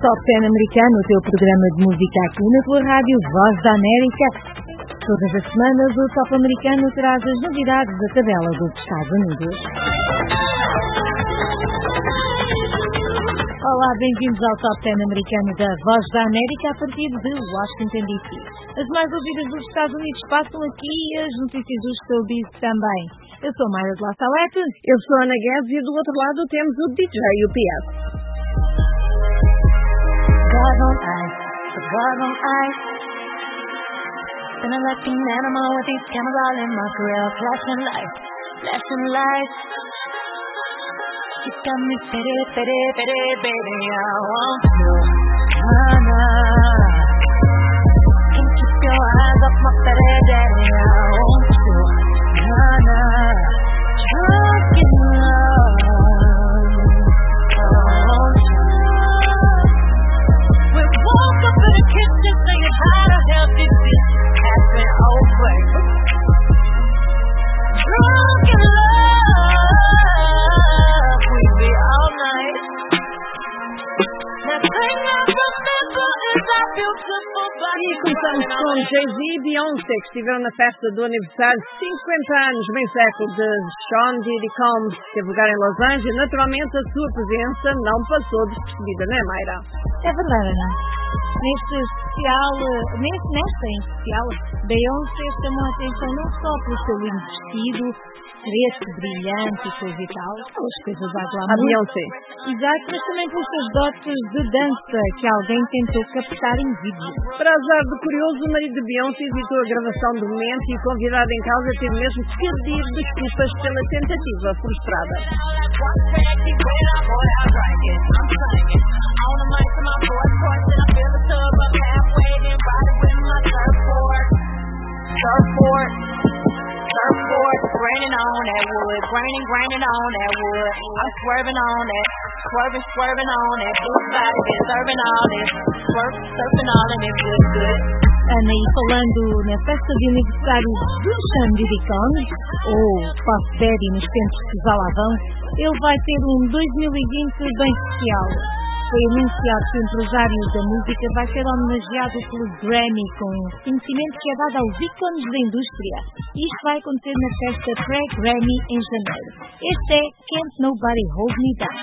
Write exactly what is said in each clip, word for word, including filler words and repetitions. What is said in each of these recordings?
Top dez Americano, o teu programa de música aqui na tua rádio Voz da América. Todas as semanas o Top Americano traz as novidades da tabela dos Estados Unidos. Olá, bem-vindos ao Top dez Americano da Voz da América a partir de Washington D C. As mais ouvidas dos Estados Unidos passam aqui e as notícias dos showbiz também. Eu sou Mayra de La Salete. Eu sou Ana Guedes e do outro lado temos o D J e o P S. God on ice, the God on ice. Been a lucky animal with these cameras all in my grill. Flashing lights, flashing lights. You got me pity, pity, pity, baby. I want you, mama. Can't keep your eyes off my pity, daddy. I want you, mama. Drunk in love. I want you. We woke up in the kitchen singing how the hell did this happen? Oh, baby. Drunk in love. We be all night. Now thing I remember is our beautiful body. E começamos com Jay-Z e Beyoncé, que estiveram na festa do aniversário de cinquenta anos, bem século, de Sean Diddy Combs, que teve lugar em Los Angeles. Naturalmente, a sua presença não passou despercebida, não é, Mayra? É verdade, não? Neste especial, neste, nesta em especial, Beyoncé chamou a atenção não só pelo seu lindo vestido, fresco, brilhante e coisa e tal, as coisas lá do A amor. Beyoncé. Exato, mas também pelos seus dotes de dança que alguém tentou captar em vídeo. Para azar do curioso, o marido de Beyoncé evitou a gravação do momento e o convidado em causa teve mesmo que pedir desculpas pela tentativa frustrada. Surfboard, surfboard, graining on that wood, graining, graining on that wood. I'm swerving on that, swerving, swerving on that. Blue body been serving all this, surf, surfing all in it, good, good. Ana, e falando na festa de aniversário do Sean Diddy Combs, ou Puff Daddy nos tempos que já lá vão, ele vai ter um dois mil e vinte bem especial. Foi anunciado que o empresário da música vai ser homenageado pelo Grammy, com um reconhecimento que é dado aos ícones da indústria. Isto vai acontecer na festa pré-Grammy em janeiro. Este é Can't Nobody Hold Me Down.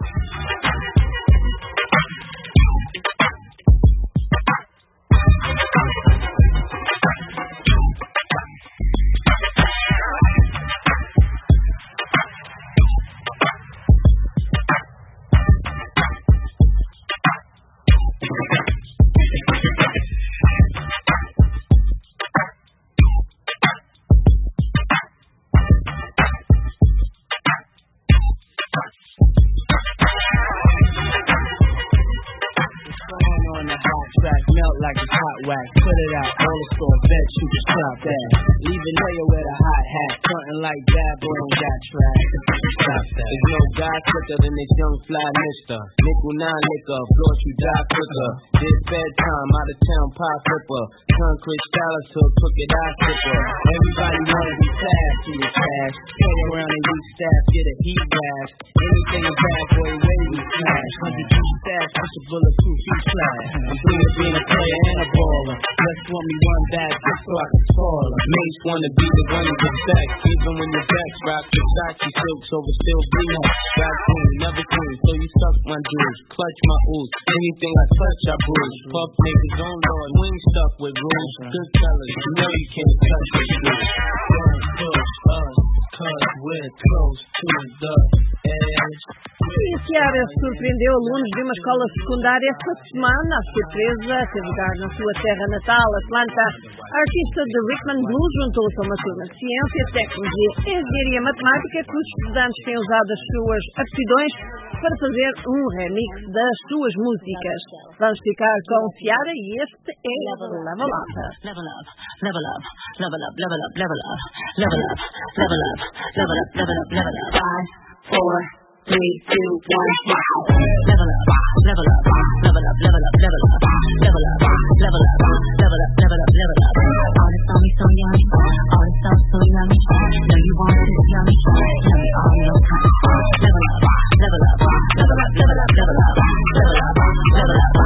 Like a hot wax, put it out, all the store, bet you can stop that. Leaving Hoya with a hot hat, frontin' like bad boy on that track. Stop that. There's no guy quicker than this young fly mister. Nickel nine liquor, floss you die quicker. This bedtime, out of town pie flipper. Concrete stylist to a crooked eye slipper. Everybody wanna be fast to your cash. Play around and do staff, get a heat blast. Anything a bad boy way we smash. Hundred two stash, push a bulletproof heat flash. I'm through with being a player and a baller. Just want me one bad just so I can spoil her. Mates wanna be the one to get back. Even when your back's rock, Versace silks over still be home. God clean, never clean, so you suck my jewels. Clutch my ooze, anything I touch I bruise. Puff niggas on Lord, we ain't stuck with rules. Good fellas, you know you can't touch the truth. Don't push us, cause we're close to the edge. E Ciara surpreendeu alunos de uma escola secundária esta semana. A surpresa teve lugar na sua terra natal, Atlanta. A artista de Rhythm and Blues juntou-se a uma turma de ciência, tecnologia, engenharia e matemática, que os estudantes têm usado as suas aptidões para fazer um remix das suas músicas. Vamos ficar com Ciara e este é Level Up. Level up, level up, level up, level up, level up, level up, level up, level up, level up, level up, level up. Five, four, three, two, one, wow. Level up, level up, level up, level up, level up, level up, level up, level up, level up, level up. All this on me so yummy, all this stuff so yummy. Know you want this yummy, yummy all your time. Level up, level up, level up, level up, level up, level up, level up.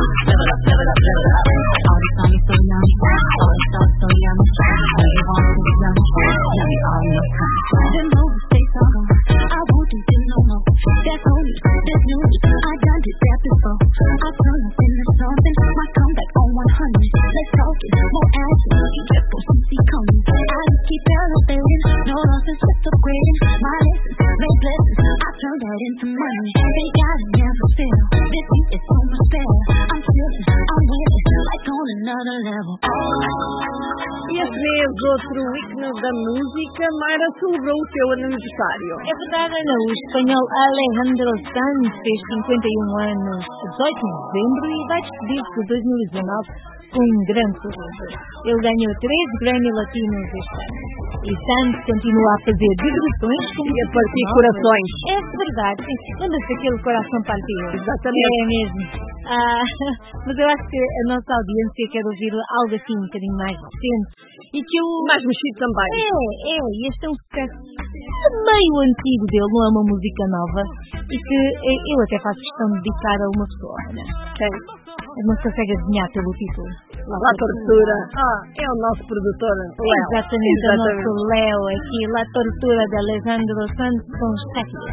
right into money. They got it, never fail. This beat is on my spell. I'm feeling, I'm with it, like on another level. E este mês, outro ícone da música, Mayra celebrou o seu aniversário. É verdade, Ana, o espanhol Alejandro Sanz fez cinquenta e um anos, dezoito de dezembro, e vai despedir-se de dois mil e dezanove com um grande sorriso. Ele ganhou três Grammy Latinos este ano. E Sanz continua a fazer digressões como e a partir corações. É verdade, sim. Lembra-se daquele coração partido? Exatamente. É mesmo. Ah, mas eu acho que a nossa audiência quer ouvir algo assim um bocadinho mais recente. E que o... mais mexido também. É, é. E este é um sucesso meio antigo dele, não é uma música nova. E que eu até faço questão de dedicar a uma pessoa, né? Quem? Não se consegue adivinhar pelo título. La Tortura. Ah, é o nosso produtor, Léo. Exatamente, Exatamente, o nosso Léo aqui, La Tortura de Alejandro Sanz com Shakira.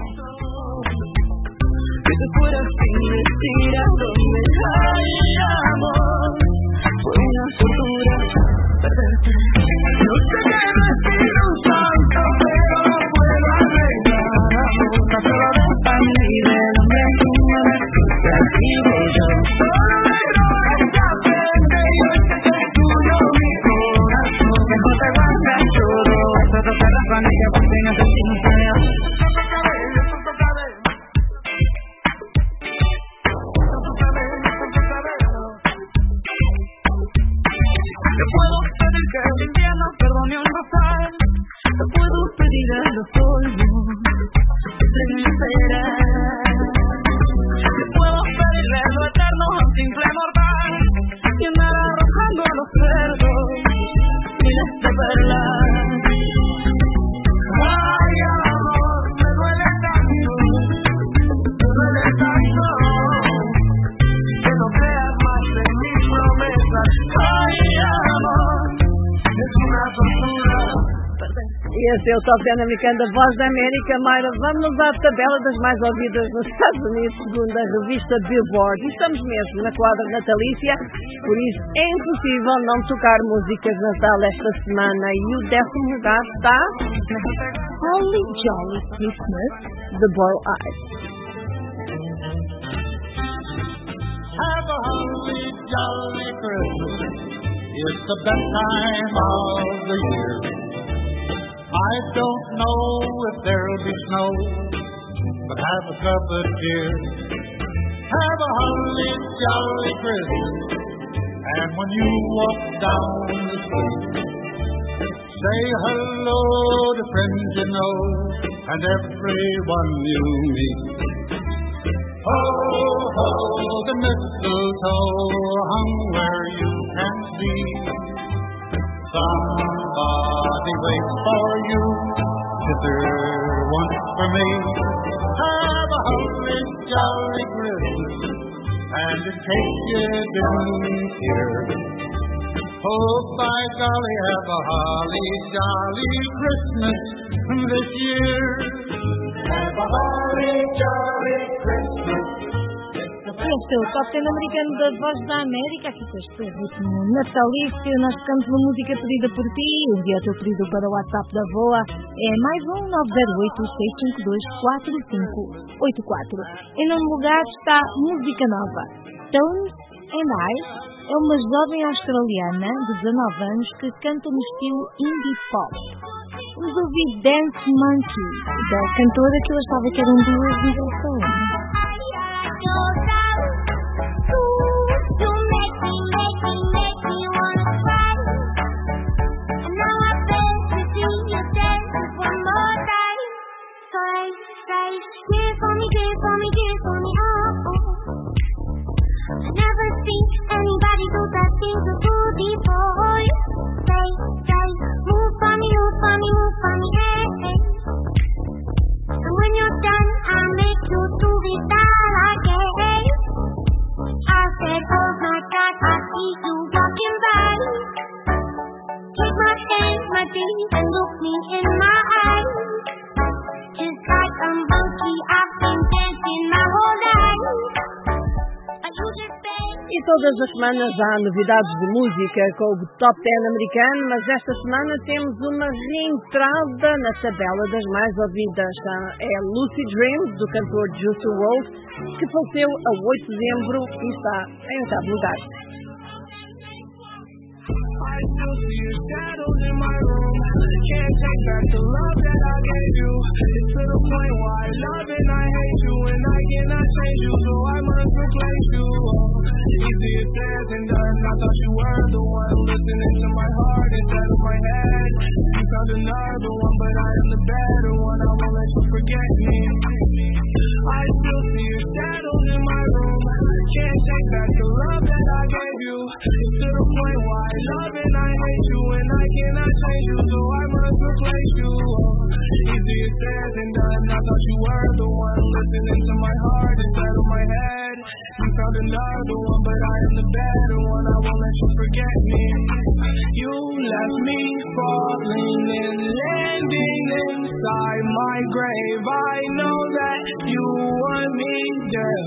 Que fuera sin decir a dónde vayamos, fue una tortura perderte. No sé qué decir un santo, pero no puedo arreglar amor. No solo de pan y del hombre que me metiste aquí voy yo. Solo negro esta frente y hoy que soy tuyo mi corazón. Mejor te guardas todo, esto toca la pan y que vos tengas el sinfonía. Te puedo pedir que el invierno perdone un rosal. Te puedo pedir a los polvos de mi espera. Te puedo pedirle lo eterno a un simple mortal y andar arrojando los cerdos miles de perlas. Ay, amor, me duele tanto, me duele tanto que no creas más en mis promesas. Ay, E esse é o Top dez americano da Voz da América. Mayra, vamos à tabela das mais ouvidas nos Estados Unidos, segundo a revista Billboard. E estamos mesmo na quadra natalícia, por isso é impossível não tocar músicas de Natal esta semana. E o décimo lugar está Holly Jolly Christmas, The Boy Eyes. Have a holly jolly Christmas. It's the best time of the year. I don't know if there'll be snow, but have a cup of cheer. Have a holly jolly Christmas, and when you walk down the street, say hello to friends you know and everyone you meet. Ho, ho, the mistletoe hung where you can see. Somebody waits for you, thither once for me. Have a holly jolly Christmas, and in case you didn't hear, oh by golly, have a holly jolly Christmas this year. Have a holly jolly Christmas. Este é o Top dez americano da Voz da América, aqui com este ritmo natalício. Nós tocamos uma música pedida por ti, envia o teu pedido para o WhatsApp da V O A, é mais um nove zero oito, seis cinco dois, quatro cinco oito quatro. Em nono lugar está música nova, Tones and I. É uma jovem australiana de dezanove anos que canta no estilo indie pop. Vamos ouvir Dance Monkey, da cantora que eu achava que eram duas de Never seen anybody do that thing so good before. Say, say, move for me, move for me, move for me, hey, hey. And when you're done, I'll make you do it all again. todas as semanas há novidades de música com o Top dez americano, mas esta semana temos uma reentrada na tabela das mais ouvidas. É Lucid Dreams, do cantor Juicy world, que faleceu a oito de dezembro e está em oitavo lugar. I still see your shadows in my room. Can't take back the love that I gave you. It's to the point where I love and I hate you, and I cannot change you, so I must replace you. Easier said than done. I thought you were the one listening to my heart instead of my head. You found another one, but I am the better one. I won't let you forget me. I still see your shadows in my room. Can't take back the love that I gave you. It's to the point where I love and I hate you, and I cannot change you, so I must replace you. Easier said than done. I thought you were the one listening to my heart instead of my head. You found another one, but I am the better one. I won't let you forget me. You left me falling and landing inside my grave. I know that you want me dead.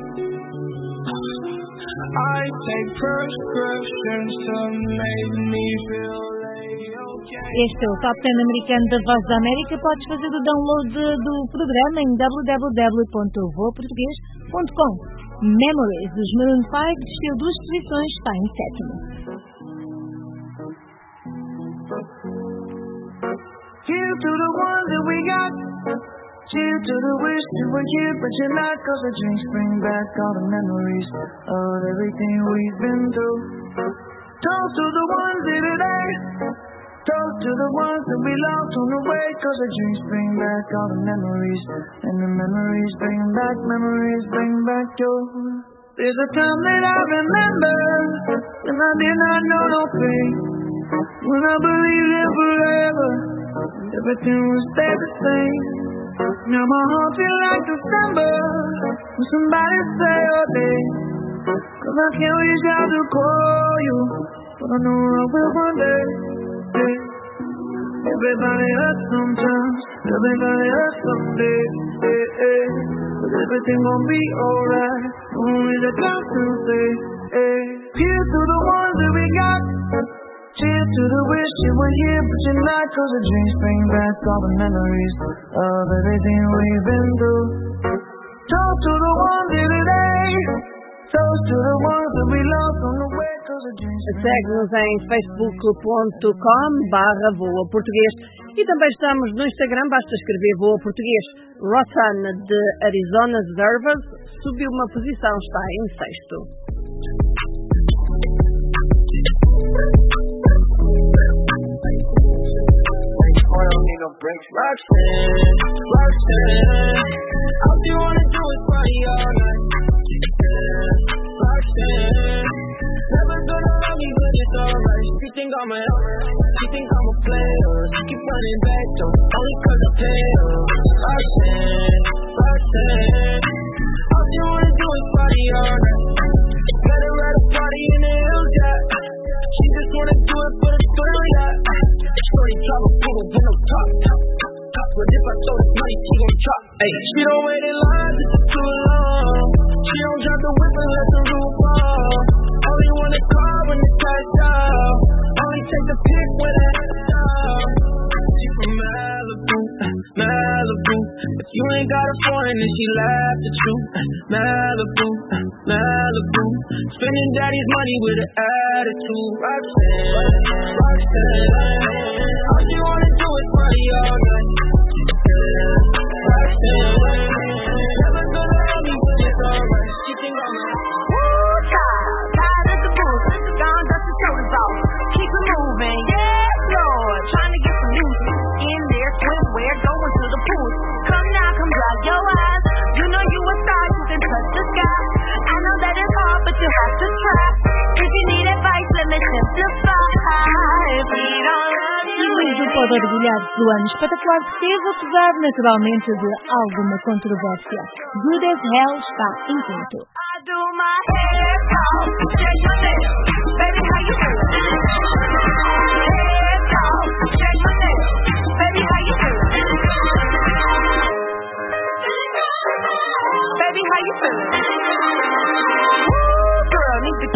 I take prescriptions to make me feel okay. Este é o Top dez americano da Voz da América. Podes fazer o download do programa em w w w ponto voa português ponto com. Memories, dos Maroon five, desceu duas posições, está em sétimo. Here's to the ones that we got. Cheers to the wish you were here, but you're not. Cause the drinks bring back all the memories of everything we've been through. Toast to the ones here today. Toast to the ones that we lost on the way. Cause the drinks bring back all the memories. And the memories bring back, memories bring back your. There's a time that I remember when I did not know no pain. When I believed in forever, everything would stay the same. Now my heart feel like December when somebody say your name. Cause I can't reach out to call you, but I know I will one day. Day. Everybody hurts sometimes, everybody hurts someday. Hey, hey. But everything gon' be alright. Only the clouds will say. Hey. Here's to the ones that we got. Cheers to the wish you were here, but you're not. Cause the drinks bring back all the memories of everything we've been through. Toast to the ones here today. Toast to the ones that we lost on the way. Cause the drinks bring back. Segue-nos em facebook ponto com barra voa português e também estamos no Instagram, basta escrever voa português. Rotan de Arizona Zervas subiu uma posição, está em sexto. I don't need no breaks, Roxanne, Roxanne. All you wanna do is party all night, Roxanne. Never gonna love me, but it's alright. You think I'm a, you think I'm a player. You keep running back, though, only cause I pay her. Roxanne, Roxanne. All you wanna do is party all night. Let her at a party in the hills, yeah. She just wanna do it for the thrill, yeah. Shorty drop a poodle with no top, top, top. But if I throw this money, she gon' drop. Ay, she don't wait in line, this is too long. She don't drop the whip and let the roof fall. Only wanna call when it's cash out. Only take the pic when I have it out. She from Malibu, Malibu. If you ain't got a foreign, then she laughed at you. Malibu, Malibu. Spending daddy's money with an attitude. Roxanne, Roxanne. All she wanna do is party all night. Roxanne. Never gonna love me, but it's alright. She think I'm a woo child. Tired of the bullshit. Gone dust the shoulders off. Keep it moving, yes Lord. Trying to get some music in there. Swimwear, going to the pool. Come now, come dry your eyes. You know you a star, you can touch the sky. I know that it's hard, but you have to try. If you need advice, let me simplify. If we don't love you, Luís pode orgulhar-se do ano espetacular que teve, apesar naturalmente de alguma controvérsia. Good as Hell está em quinto. I do my hair talk, check my nails. Baby, how you feeling? Hair talk, check my nails. Baby, how you feeling? Baby, how you feeling? Ooh, girl, need to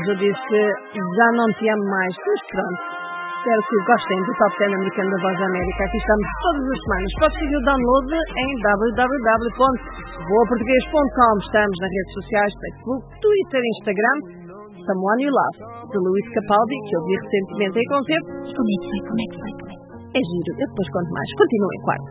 eu disse já não te amo mais, mas pronto. Espero que gostem do Top dez americano da Voz da América. Aqui estamos todas as semanas. Pode fazer o download em w w w ponto boa português ponto com. Estamos nas redes sociais, Facebook, Twitter, Instagram. Someone You Love, de Luís Capaldi, que eu vi recentemente em concerto. Como é que foi? Como é que foi? Como é que foi? É giro, eu depois conto mais. Continuem, quarto.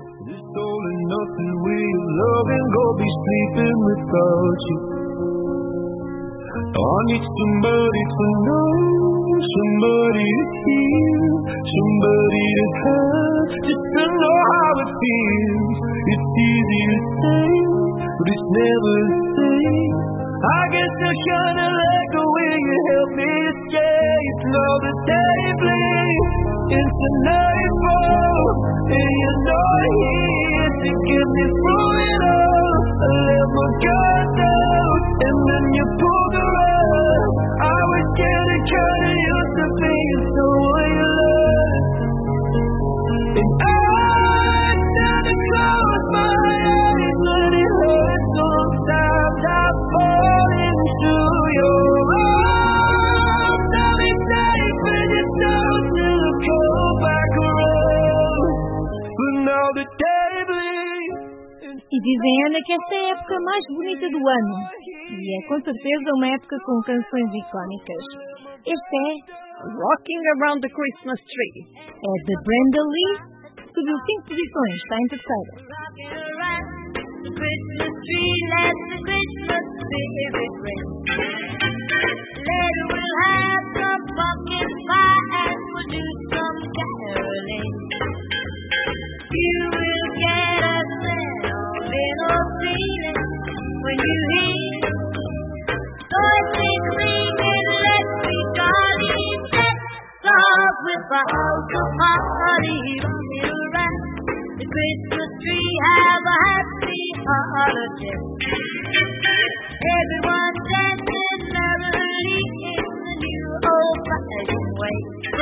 I need somebody to know, somebody to feel, somebody to have, just to know how it feels. It's easy to say, but it's never the same. I guess I kinda like the way you help me escape. Now the day bleeds into nightfall, and you're not here to get me through it all. I let my guard down, and then you pulled the rug. I was getting kinda used to being someone you love, and I tend to close my eyes when it hurts. Sometimes I fall into your arms. I'll be safe when you don't to go back around. But now the day bleeds. E dizem, Ana, que esta é a época mais bonita do ano. E é com certeza uma época com canções icónicas. Este é Rocking Around the Christmas Tree. É de Brenda Lee, subiu cinco posições, está em terceira. Christmas tree, let the Christmas spirit ring. Later we'll have some pumpkin pie and we'll do some caroling. You will get a little, little feeling when you hear voices singing, let's be jolly, let's off with a house of party, rocking around the Christmas tree, have a happy holiday. Everyone dancing merrily in the new old-fashioned way.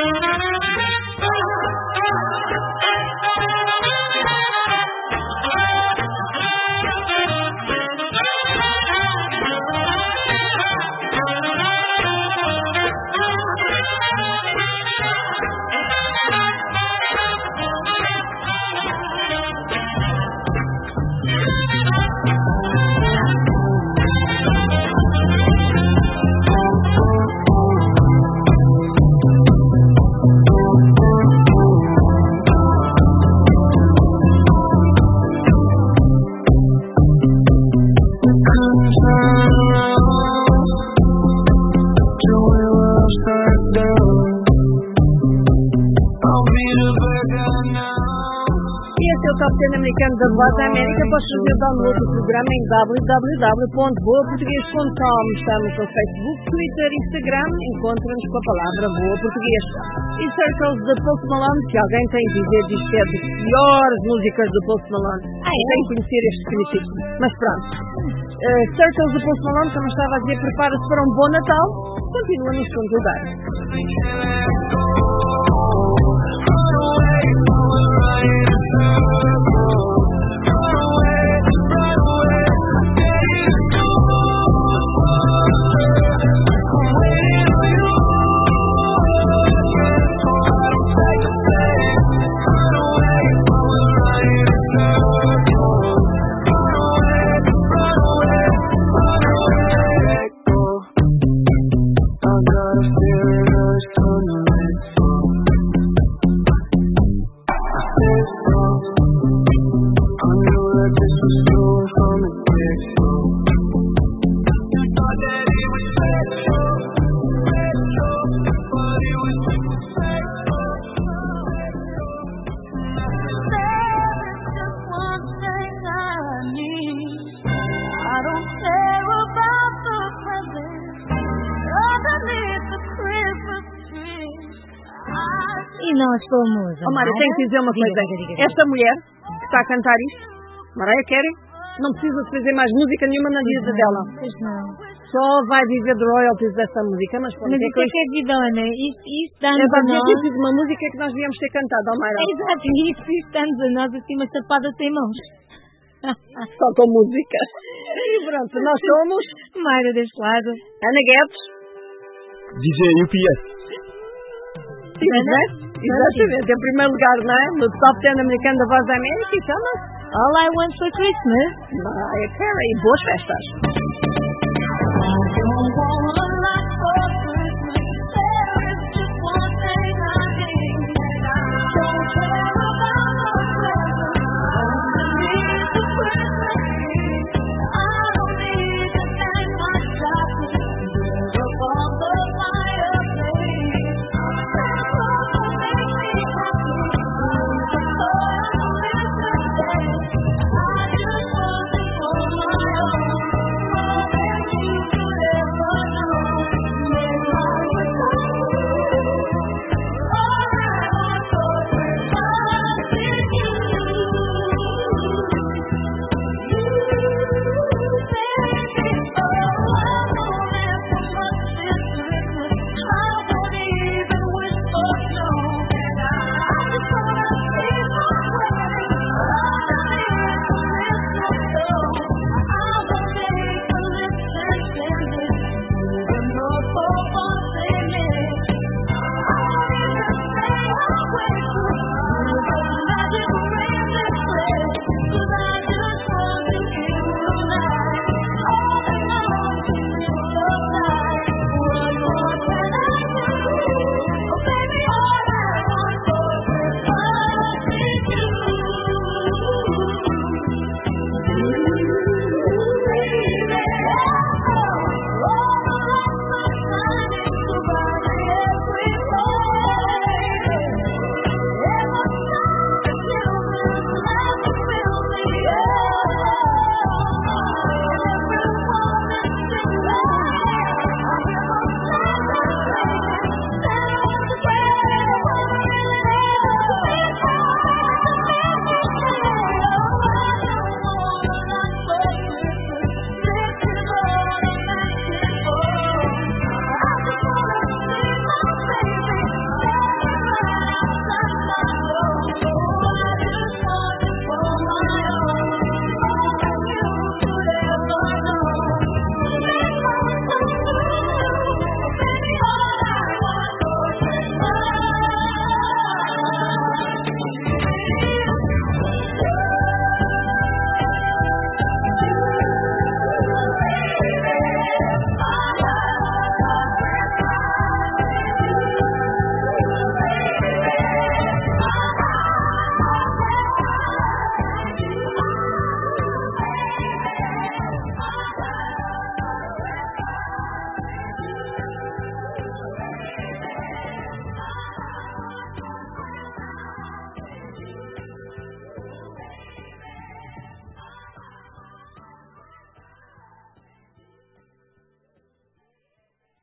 Americano da Voz da América, podes fazer o download do programa em w w w ponto boa português ponto com. Estamos no Facebook, Twitter, Instagram, encontra-nos com a palavra Boa Português. E Circles de Post Malone, que alguém tem de dizer disto é das piores músicas do Post Malone. Ah, eu tenho que conhecer este significado. Mas pronto. Uh, Circles de Post Malone, como estava a dizer, prepara-se para um bom Natal. Continua nos segundos lugares. Nós somos... Oh, Mara, tenho que dizer uma coisa. Diga, diga, diga. Esta mulher que está a cantar isto, Mariah Carey, não precisa de fazer mais música nenhuma na vida não, dela. Pois não. Só vai viver de royalties desta música. Mas, mas isso é que é vida, Ana. Isto, isto dá-nos é a nós... É de uma música que nós devíamos ter cantado, oh, Mara. É exato, isto, isto dá-nos a nós assim uma tapada sem mãos. Só com música. E pronto, nós somos... Mayra deste lado. Ana Guedes. D J U P S. Sim, exatamente. Exatamente. Em primeiro lugar, não é? No top dez americano da Voz da América, e chama-se All I Want for Christmas. Mariah Carey. Boas festas.